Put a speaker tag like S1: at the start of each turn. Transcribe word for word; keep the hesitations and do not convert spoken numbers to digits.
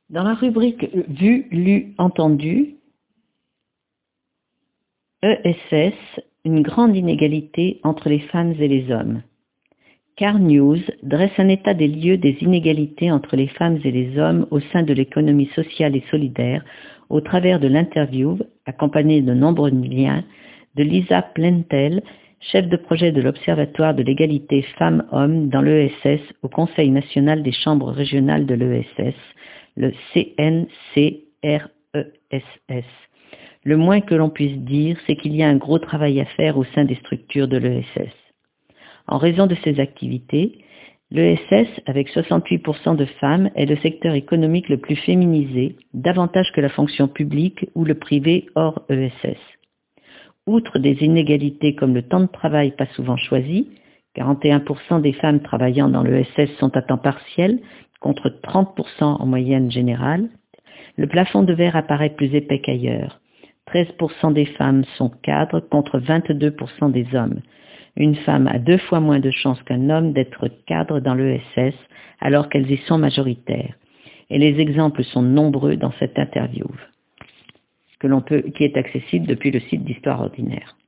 S1: Dans la rubrique Vu, lu, entendu, E S S, une grande inégalité entre les femmes et les hommes. Car News dresse un état des lieux des inégalités entre les femmes et les hommes au sein de l'économie sociale et solidaire au travers de l'interview, accompagnée de nombreux liens, de Lisa Plentel, chef de projet de l'Observatoire de l'égalité femmes-hommes dans l'E S S au Conseil national des chambres régionales de l'E S S, le C N C R E S S. Le moins que l'on puisse dire, c'est qu'il y a un gros travail à faire au sein des structures de l'E S S. En raison de ces activités, l'E S S, avec soixante-huit pour cent de femmes, est le secteur économique le plus féminisé, davantage que la fonction publique ou le privé hors E S S. Outre des inégalités comme le temps de travail pas souvent choisi, quarante et un pour cent des femmes travaillant dans l'E S S sont à temps partiel, contre trente pour cent en moyenne générale, le plafond de verre apparaît plus épais qu'ailleurs. treize pour cent des femmes sont cadres contre vingt-deux pour cent des hommes. Une femme a deux fois moins de chances qu'un homme d'être cadre dans l'E S S alors qu'elles y sont majoritaires. Et les exemples sont nombreux dans cette interview, que l'on peut, qui est accessible depuis le site d'Histoire ordinaire.